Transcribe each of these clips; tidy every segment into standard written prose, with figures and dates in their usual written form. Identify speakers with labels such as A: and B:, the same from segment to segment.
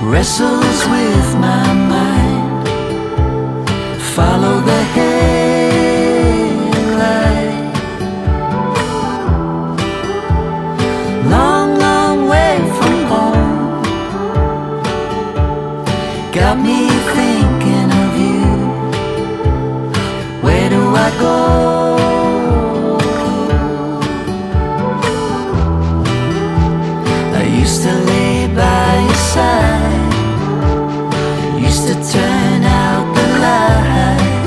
A: wrestles with my mind. Follow the headlight. Long, long way from home. Got me thinking of you. Where do I go? I used to lay by your side, used to turn out the light.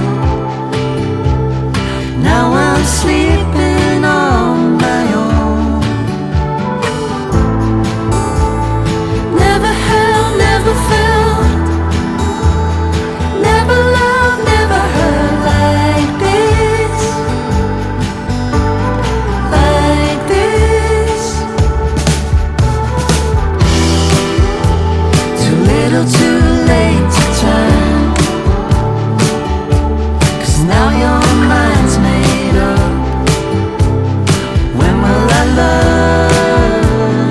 A: Now I'm sleeping on my own. Never held, never felt, never loved, never hurt like this, like this. Too little, too late to turn, 'cause now your mind's made up. When will I learn?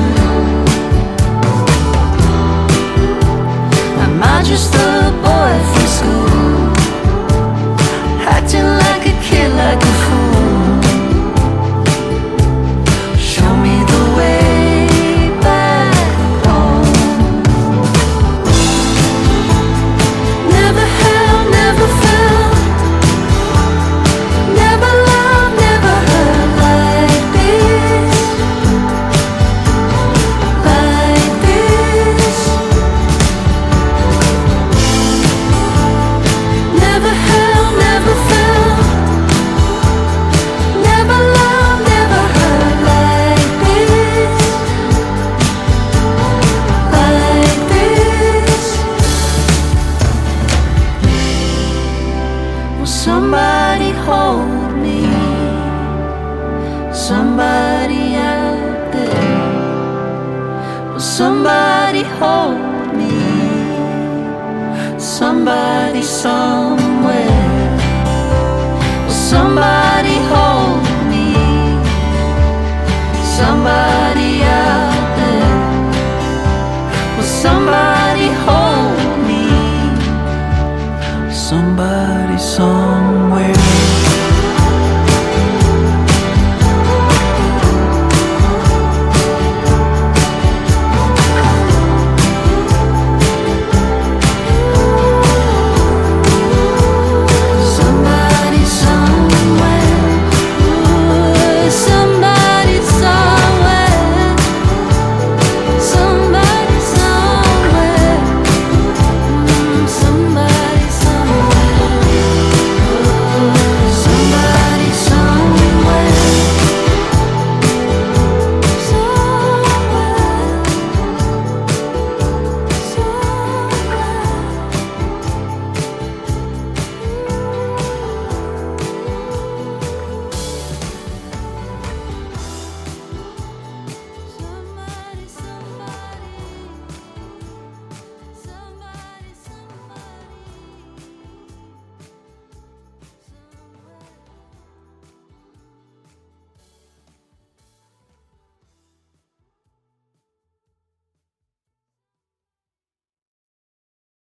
A: Am I just a boy from school, acting like a kid, like a fool? Show me the way back home. Never held, never felt, never loved, never hurt like this, like this. Never held, never felt, never loved, never hurt like this, like this. Will somebody hold me? Somebody out there. Will somebody hold me? Somebody somewhere. Will somebody hold me? Somebody out there. Will somebody